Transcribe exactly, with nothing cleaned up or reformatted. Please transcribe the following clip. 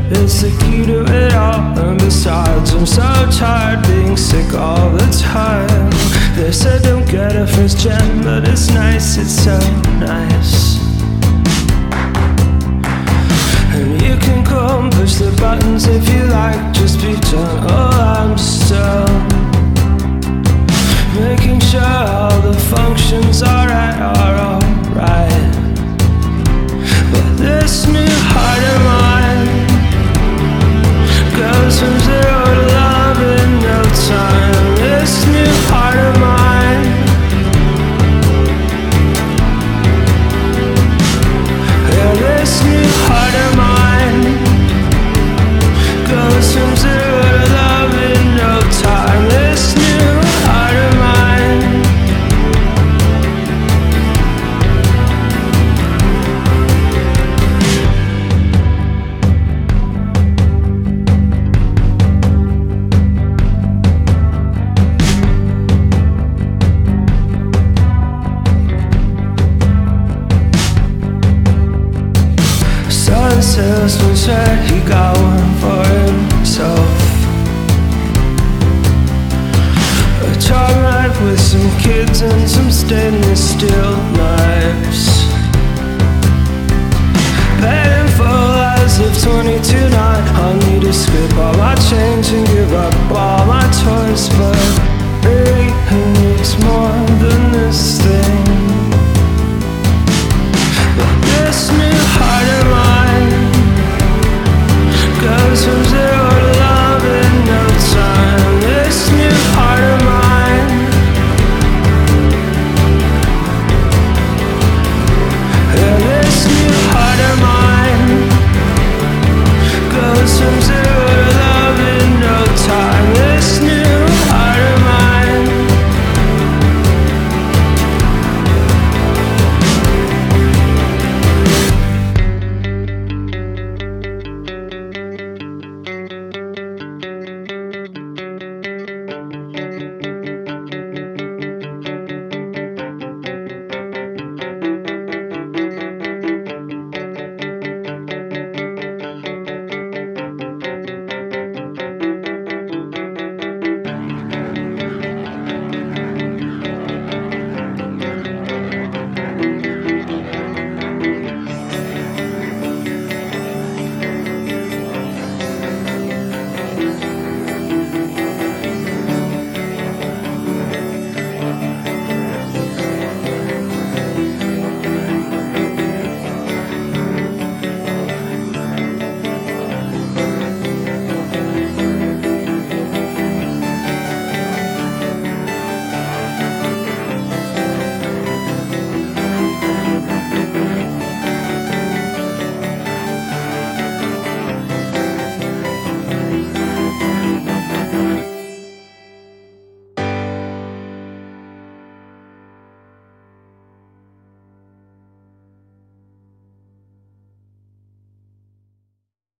It's the key to it all. And besides, I'm so tired being sick all the time. They said don't get a first gen, but it's nice, it's so nice. And you can go and push the buttons if you like, just be done. Oh, I'm still making sure all the functions are right, are alright. But this new heart of mine goes from zero to love in no time. This new heart of mine, yeah, this new heart of mine goes from zero to love in no time. This new heart of mine, the salesman said he got one for himself. A charm life with some